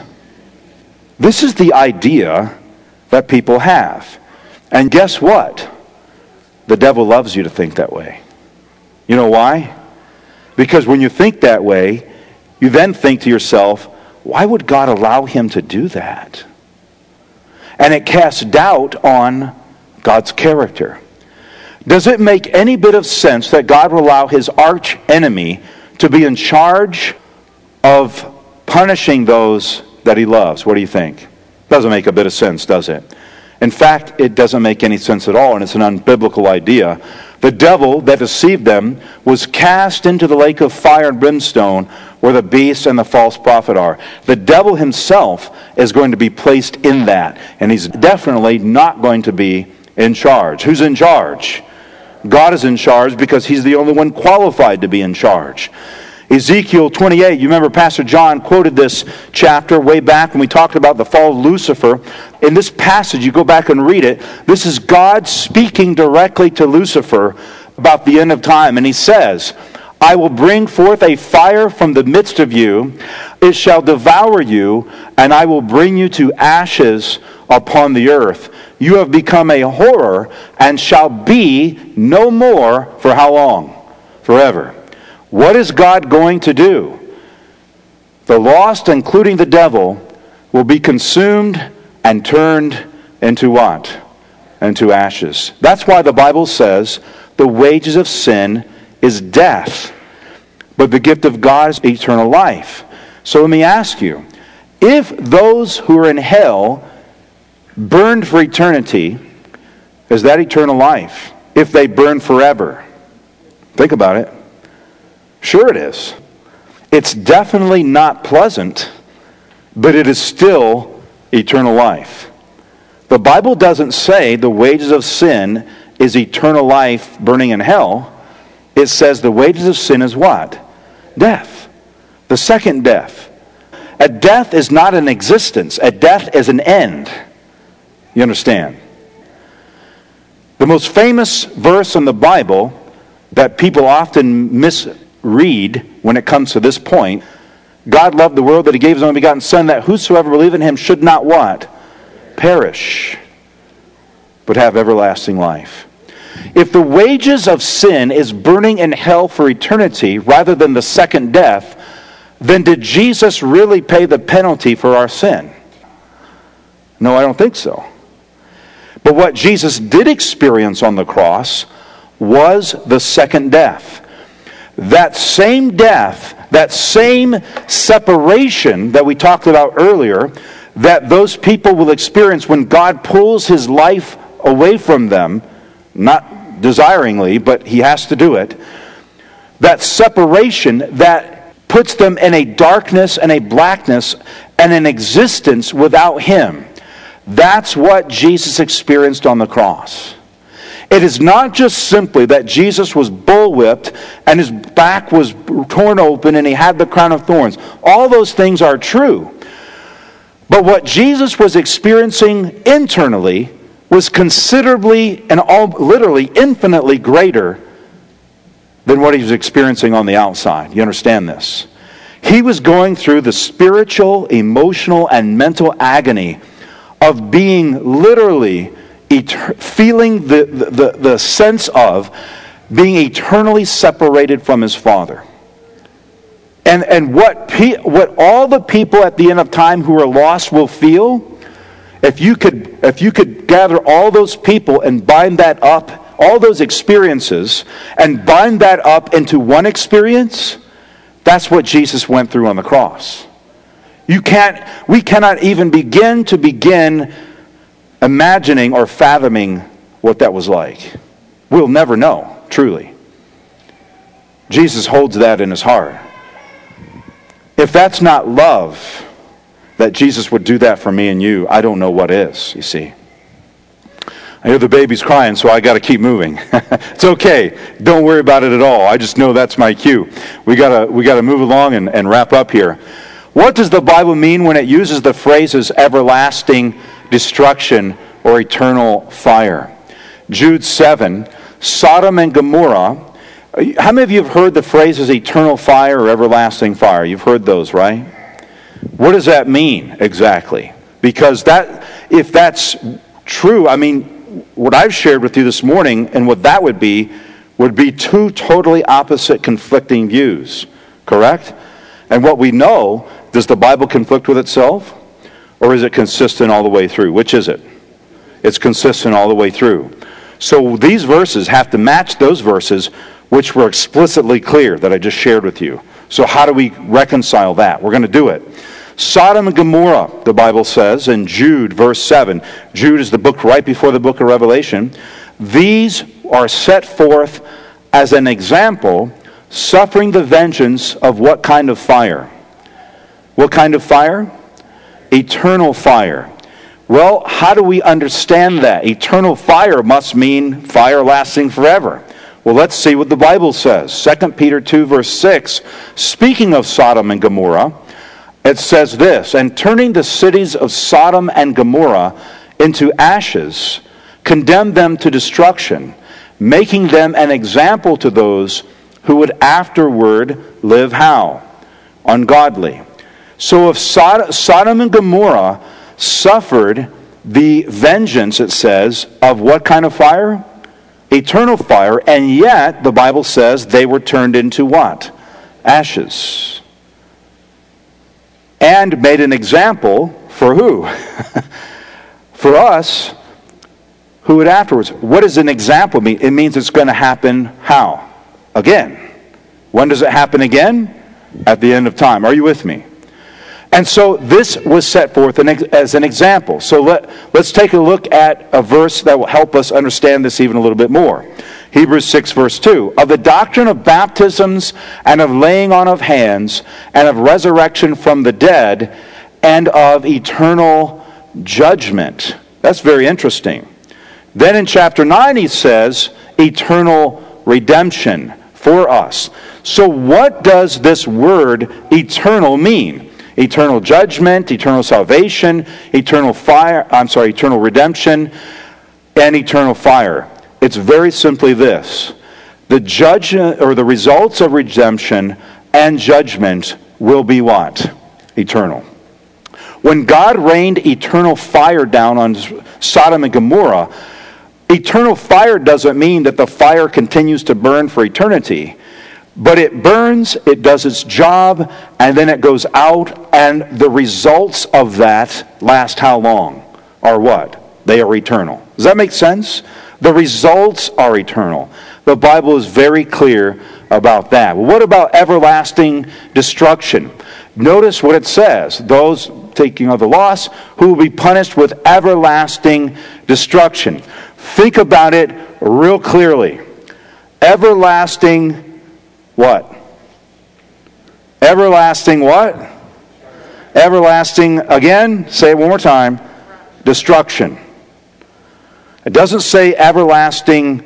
[SPEAKER 1] This is the idea that people have. And guess what? The devil loves you to think that way. You know why? Because when you think that way, you then think to yourself, why would God allow him to do that? And it casts doubt on God's character. Does it make any bit of sense that God will allow his arch enemy to be in charge of punishing those that he loves? What do you think? Doesn't make a bit of sense, does it? In fact, it doesn't make any sense at all, and it's an unbiblical idea. The devil that deceived them was cast into the lake of fire and brimstone where the beast and the false prophet are. The devil himself is going to be placed in that, and he's definitely not going to be in charge. Who's in charge? God is in charge because he's the only one qualified to be in charge. Ezekiel 28, you remember Pastor John quoted this chapter way back when we talked about the fall of Lucifer. In this passage, you go back and read it, this is God speaking directly to Lucifer about the end of time. And he says, I will bring forth a fire from the midst of you, it shall devour you, and I will bring you to ashes upon the earth. You have become a horror and shall be no more for how long? Forever. What is God going to do? The lost, including the devil, will be consumed and turned into what? Into ashes. That's why the Bible says the wages of sin is death, but the gift of God is eternal life. So let me ask you, if those who are in hell burned for eternity, is that eternal life? If they burn forever? Think about it. Sure it is. It's definitely not pleasant, but it is still eternal life. The Bible doesn't say the wages of sin is eternal life burning in hell. It says the wages of sin is what? Death. The second death. A death is not an existence. A death is an end. You understand? The most famous verse in the Bible that people often misread when it comes to this point, God loved the world that he gave his only begotten Son, that whosoever believe in him should not what? Perish, but have everlasting life. If the wages of sin is burning in hell for eternity rather than the second death, then did Jesus really pay the penalty for our sin? No, I don't think so. But what Jesus did experience on the cross was the second death. That same death, that same separation that we talked about earlier, that those people will experience when God pulls his life away from them, not desiringly, but he has to do it. That separation that puts them in a darkness and a blackness and an existence without him. That's what Jesus experienced on the cross. It is not just simply that Jesus was bullwhipped and his back was torn open and he had the crown of thorns. All those things are true. But what Jesus was experiencing internally was considerably and literally infinitely greater than what he was experiencing on the outside. You understand this? He was going through the spiritual, emotional, and mental agony of being literally feeling the sense of being eternally separated from his Father. And what all the people at the end of time who are lost will feel, if you could gather all those people and bind that up, all those experiences, and bind that up into one experience, that's what Jesus went through on the cross. We cannot even begin imagining or fathoming what that was like. We'll never know, truly. Jesus holds that in his heart. If that's not love, that Jesus would do that for me and you, I don't know what is, you see. I hear the baby's crying, so I got to keep moving. It's okay. Don't worry about it at all. I just know that's my cue. We got to move along and wrap up here. What does the Bible mean when it uses the phrases everlasting destruction or eternal fire? Jude 7, Sodom and Gomorrah. How many of you have heard the phrases eternal fire or everlasting fire? You've heard those, right? What does that mean exactly? Because if that's true, I mean, what I've shared with you this morning and what that would be two totally opposite conflicting views, correct? And what we know, does the Bible conflict with itself? Or is it consistent all the way through? Which is it? It's consistent all the way through. So these verses have to match those verses which were explicitly clear that I just shared with you. So how do we reconcile that? We're going to do it. Sodom and Gomorrah, the Bible says in Jude, verse 7. Jude is the book right before the book of Revelation. These are set forth as an example, suffering the vengeance of what kind of fire? What kind of fire? Eternal fire. Well, how do we understand that? Eternal fire must mean fire lasting forever. Well, let's see what the Bible says. 2 Peter 2, verse 6, speaking of Sodom and Gomorrah, it says this, and turning the cities of Sodom and Gomorrah into ashes, condemned them to destruction, making them an example to those who would afterward live how? Ungodly. So if Sodom and Gomorrah suffered the vengeance, it says, of what kind of fire? Eternal fire, and yet the Bible says they were turned into what? Ashes. And made an example for who? For us, who would afterwards. What does an example mean? It means it's going to happen how? Again. When does it happen again? At the end of time. Are you with me? And so this was set forth as an example. So let's take a look at a verse that will help us understand this even a little bit more. Hebrews 6, verse 2. Of the doctrine of baptisms and of laying on of hands and of resurrection from the dead and of eternal judgment. That's very interesting. Then in chapter 9 he says, eternal redemption for us. So what does this word eternal mean? eternal judgment, eternal salvation, eternal redemption, and eternal fire. It's very simply this. The results of redemption and judgment will be what? Eternal. When God rained eternal fire down on Sodom and Gomorrah, eternal fire doesn't mean that the fire continues to burn for eternity. But it burns, it does its job, and then it goes out, and the results of that last how long? Are what? They are eternal. Does that make sense? The results are eternal. The Bible is very clear about that. What about everlasting destruction? Notice what it says. Those taking of the loss who will be punished with everlasting destruction. Think about it real clearly. Everlasting what? Everlasting what? Everlasting, again, say it one more time, destruction. It doesn't say everlasting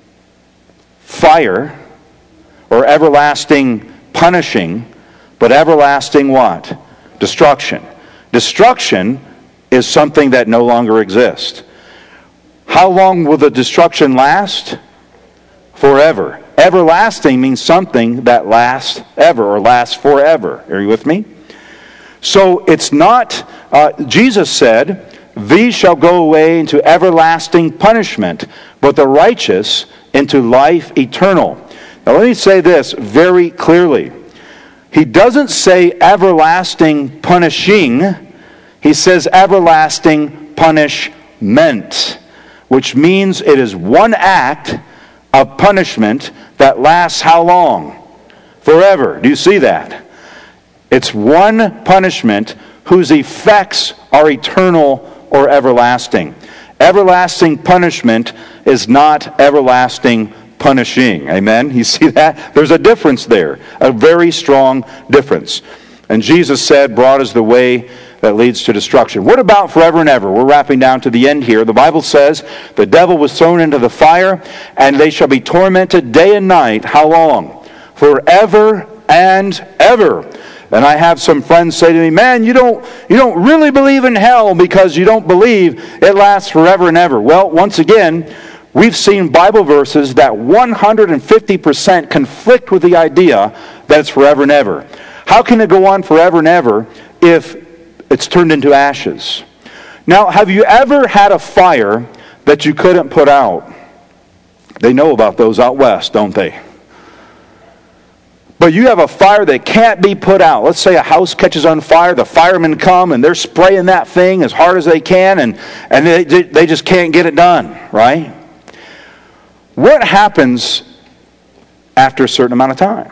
[SPEAKER 1] fire or everlasting punishing, but everlasting what? Destruction. Destruction is something that no longer exists. How long will the destruction last? Forever. Everlasting means something that lasts ever or lasts forever. Are you with me? So it's not, Jesus said, these shall go away into everlasting punishment, but the righteous into life eternal. Now let me say this very clearly. He doesn't say everlasting punishing. He says everlasting punishment, which means it is one act of punishment that lasts how long? Forever. Do you see that? It's one punishment whose effects are eternal or everlasting. Everlasting punishment is not everlasting punishing. Amen? You see that? There's a difference there. A very strong difference. And Jesus said, broad is the way that leads to destruction. What about forever and ever? We're wrapping down to the end here. The Bible says, the devil was thrown into the fire, and they shall be tormented day and night. How long? Forever and ever. And I have some friends say to me, man, you don't really believe in hell because you don't believe it lasts forever and ever. Well, once again, we've seen Bible verses that 150% conflict with the idea that it's forever and ever. How can it go on forever and ever if it's turned into ashes? Now, have you ever had a fire that you couldn't put out? They know about those out west, don't they? But you have a fire that can't be put out. Let's say a house catches on fire, the firemen come and they're spraying that thing as hard as they can, and they just can't get it done, right? What happens after a certain amount of time?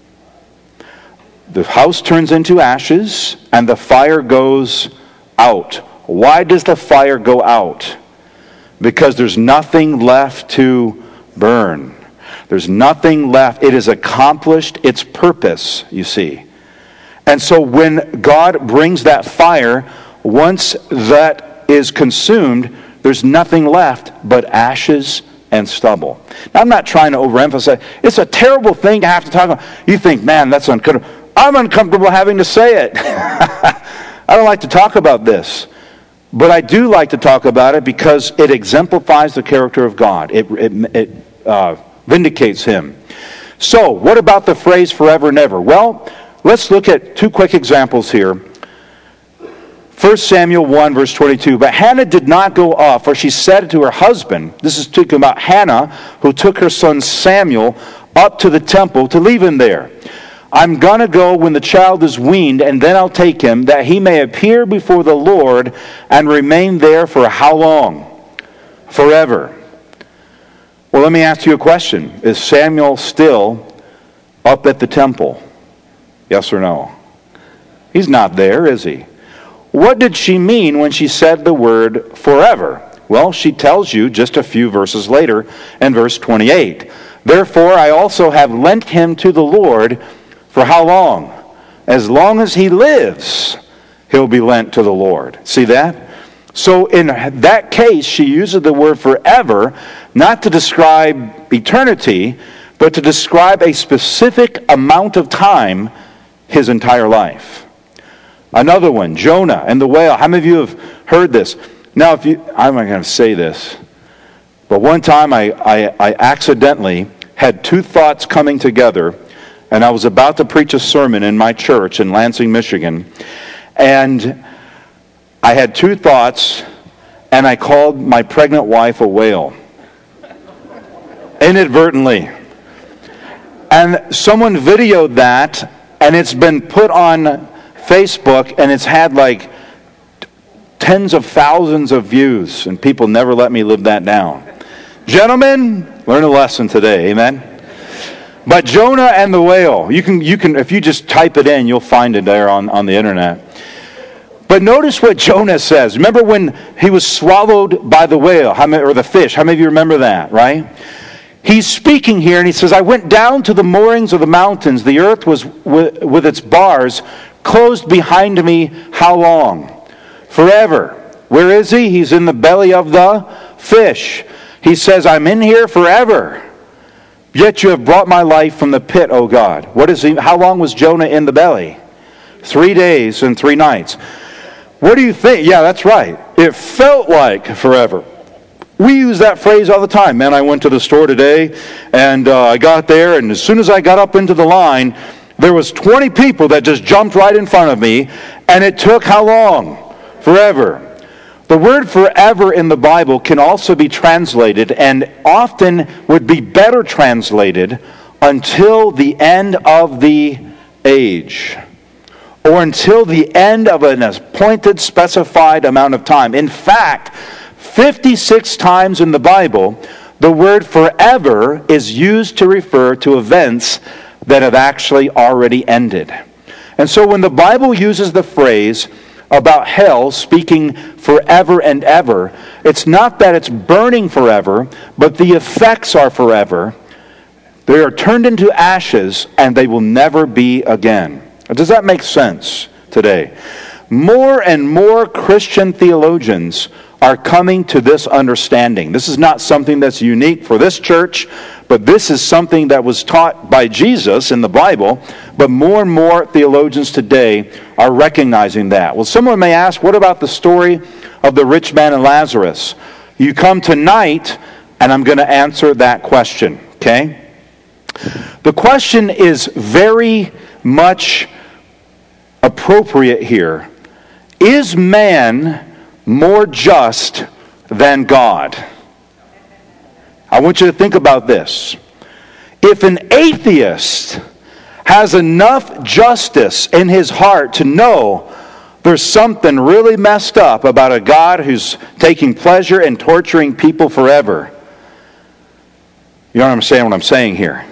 [SPEAKER 1] The house turns into ashes and the fire goes out. Why does the fire go out? Because there's nothing left to burn. There's nothing left. It has accomplished its purpose, you see. And so when God brings that fire, once that is consumed, there's nothing left but ashes and stubble. Now, I'm not trying to overemphasize. It's a terrible thing to have to talk about. You think, man, that's uncomfortable. I'm uncomfortable having to say it. I don't like to talk about this. But I do like to talk about it because it exemplifies the character of God. It vindicates Him. So, what about the phrase forever and ever? Well, let's look at two quick examples here. 1 Samuel 1, verse 22. But Hannah did not go up, for she said to her husband, this is talking about Hannah, who took her son Samuel up to the temple to leave him there. I'm going to go when the child is weaned, and then I'll take him, that he may appear before the Lord and remain there for how long? Forever. Well, let me ask you a question. Is Samuel still up at the temple? Yes or no? He's not there, is he? What did she mean when she said the word forever? Well, she tells you just a few verses later in verse 28. Therefore, I also have lent him to the Lord for how long? As long as he lives, he'll be lent to the Lord. See that? So in that case, she uses the word forever, not to describe eternity, but to describe a specific amount of time, his entire life. Another one, Jonah and the whale. How many of you have heard this? Now, I'm not going to say this, but one time I accidentally had two thoughts coming together, and I was about to preach a sermon in my church in Lansing, Michigan, and I had two thoughts, and I called my pregnant wife a whale. Inadvertently. And someone videoed that, and it's been put on Facebook, and it's had like tens of thousands of views, and people never let me live that down. Gentlemen, learn a lesson today, amen? But Jonah and the whale, you can if you just type it in, you'll find it there on the internet. But notice what Jonah says. Remember when he was swallowed by the whale, or the fish? How many of you remember that, right? He's speaking here, and he says, I went down to the moorings of the mountains. The earth was with its bars closed behind me. How long? Forever. Where is he? He's in the belly of the fish. He says, I'm in here forever. Yet you have brought my life from the pit, O God. How long was Jonah in the belly? 3 days and 3 nights. What do you think? Yeah, that's right. It felt like forever. We use that phrase all the time. Man, I went to the store today, and I got there, and as soon as I got up into the line, there was 20 people that just jumped right in front of me, and it took how long? Forever. The word forever in the Bible can also be translated, and often would be better translated, until the end of the age, or until the end of an appointed, specified amount of time. In fact, 56 times in the Bible, the word forever is used to refer to events that have actually already ended. And so when the Bible uses the phrase about hell, speaking forever and ever, it's not that it's burning forever, but the effects are forever. They are turned into ashes, and they will never be again. Does that make sense today? More and more Christian theologians are coming to this understanding. This is not something that's unique for this church, but this is something that was taught by Jesus in the Bible, but more and more theologians today are recognizing that. Well, someone may ask, what about the story of the rich man and Lazarus? You come tonight, and I'm going to answer that question, okay? The question is very much appropriate here. Is man more just than God? I want you to think about this. If an atheist has enough justice in his heart to know there's something really messed up about a God who's taking pleasure in torturing people forever, you understand what I'm saying here?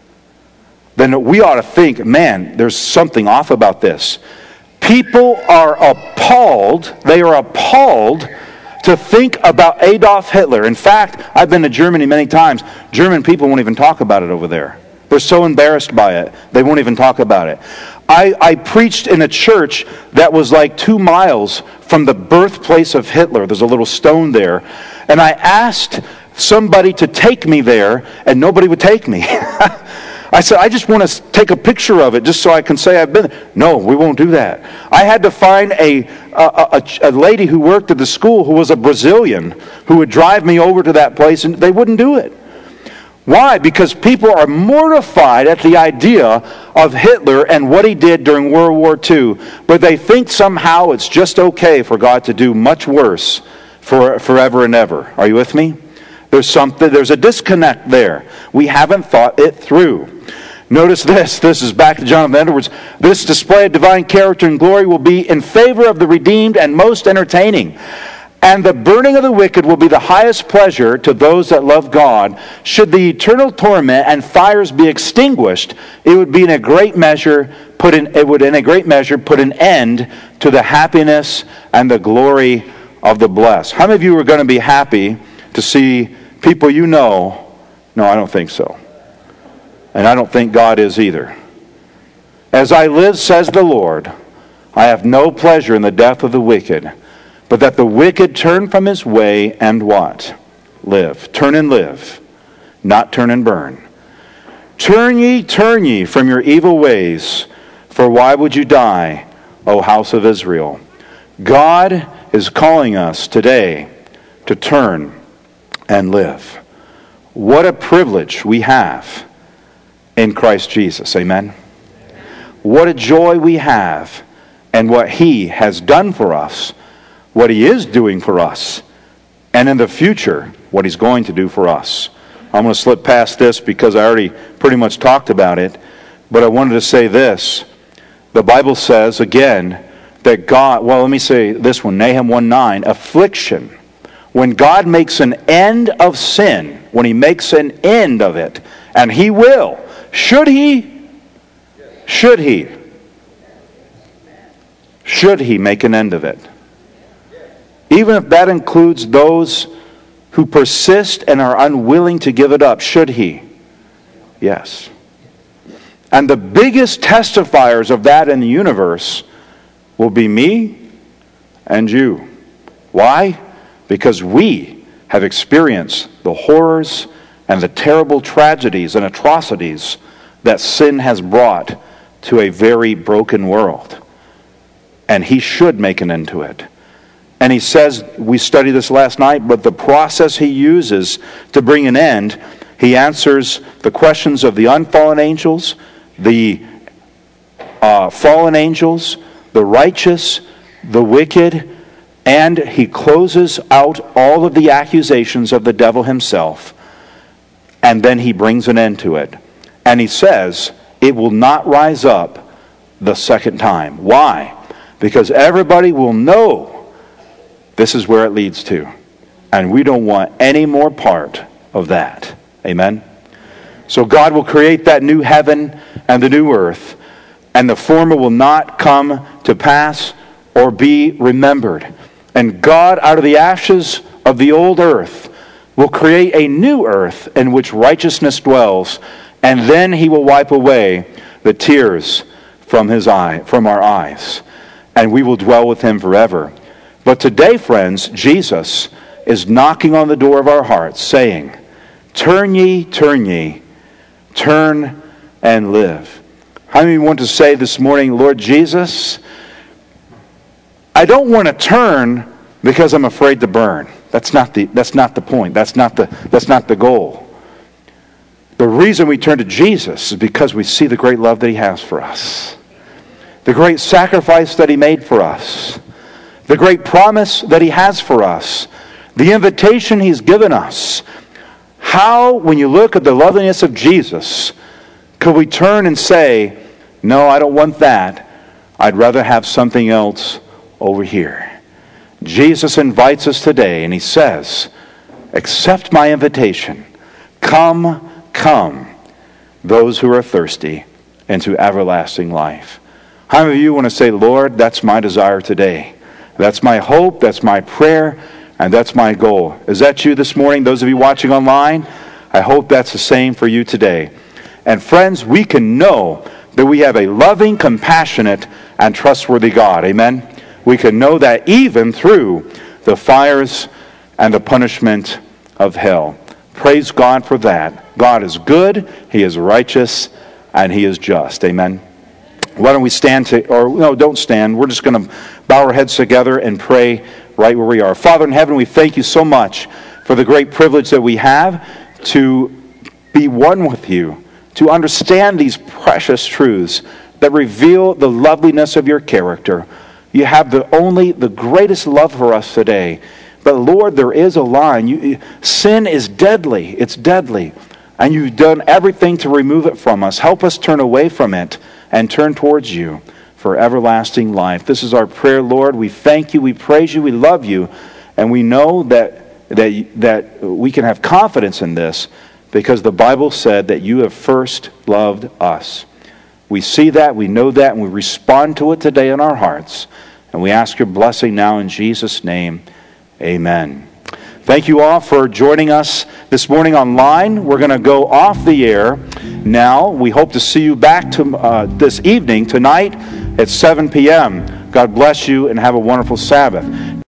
[SPEAKER 1] Then we ought to think, man, there's something off about this. People are appalled. They are appalled to think about Adolf Hitler. In fact, I've been to Germany many times. German people won't even talk about it over there. They're so embarrassed by it, they won't even talk about it. I preached in a church that was like 2 miles from the birthplace of Hitler. There's a little stone there. And I asked somebody to take me there, and nobody would take me. I said, I just want to take a picture of it just so I can say I've been there. No, we won't do that. I had to find a lady who worked at the school who was a Brazilian who would drive me over to that place, and they wouldn't do it. Why? Because people are mortified at the idea of Hitler and what he did during World War II, but they think somehow it's just okay for God to do much worse forever and ever. Are you with me? There's a disconnect there. We haven't thought it through. Notice this. This is back to Jonathan Edwards. This display of divine character and glory will be in favor of the redeemed and most entertaining. And the burning of the wicked will be the highest pleasure to those that love God. Should the eternal torment and fires be extinguished, it would in a great measure put an end to the happiness and the glory of the blessed. How many of you are going to be happy to see people you know? No, I don't think so. And I don't think God is either. As I live, says the Lord, I have no pleasure in the death of the wicked, but that the wicked turn from his way and what? Live. Turn and live, not turn and burn. Turn ye from your evil ways, for why would you die, O house of Israel. God is calling us today to turn and live. What a privilege we have in Christ Jesus. Amen. What a joy we have in what He has done for us, what He is doing for us, and in the future, what He's going to do for us. I'm going to slip past this because I already pretty much talked about it, but I wanted to say this. The Bible says, again, that God, well, let me say this one, Nahum 1:9, affliction. When God makes an end of sin, when He makes an end of it, and He will, should He make an end of it? Even if that includes those who persist and are unwilling to give it up, should He? Yes. And the biggest testifiers of that in the universe will be me and you. Why? Because we have experienced the horrors and the terrible tragedies and atrocities that sin has brought to a very broken world. And He should make an end to it. And He says, we studied this last night, but the process He uses to bring an end, He answers the questions of the unfallen angels, the fallen angels, the righteous, the wicked, and He closes out all of the accusations of the devil himself. And then He brings an end to it. And He says, it will not rise up the second time. Why? Because everybody will know this is where it leads to. And we don't want any more part of that. Amen? So God will create that new heaven and the new earth. And the former will not come to pass or be remembered. And God, out of the ashes of the old earth, will create a new earth in which righteousness dwells. And then He will wipe away the tears from our eyes. And we will dwell with Him forever. But today, friends, Jesus is knocking on the door of our hearts, saying, turn ye, turn and live. How many want to say this morning, Lord Jesus, I don't want to turn because I'm afraid to burn. That's not the point. That's not the goal. The reason we turn to Jesus is because we see the great love that He has for us. The great sacrifice that He made for us. The great promise that He has for us. The invitation He's given us. How, when you look at the loveliness of Jesus, could we turn and say, no, I don't want that. I'd rather have something else over here. Jesus invites us today, and He says, accept my invitation. Come, those who are thirsty, into everlasting life. How many of you want to say, Lord, that's my desire today. That's my hope, that's my prayer, and that's my goal. Is that you this morning? Those of you watching online, I hope that's the same for you today. And friends, we can know that we have a loving, compassionate, and trustworthy God. Amen? We can know that even through the fires and the punishment of hell. Praise God for that. God is good, He is righteous, and He is just. Amen? Why don't we stand don't stand. We're just going to bow our heads together and pray right where we are. Father in heaven, we thank You so much for the great privilege that we have to be one with You, to understand these precious truths that reveal the loveliness of Your character. You have the greatest love for us today. But Lord, there is a line. Sin is deadly. It's deadly. And You've done everything to remove it from us. Help us turn away from it and turn towards You for everlasting life. This is our prayer, Lord. We thank You, we praise You, we love You, and we know that we can have confidence in this because the Bible said that You have first loved us. We see that, we know that, and we respond to it today in our hearts. And we ask Your blessing now in Jesus' name. Amen. Thank you all for joining us this morning online. We're going to go off the air now. We hope to see you back this evening, tonight at 7 p.m. God bless you and have a wonderful Sabbath.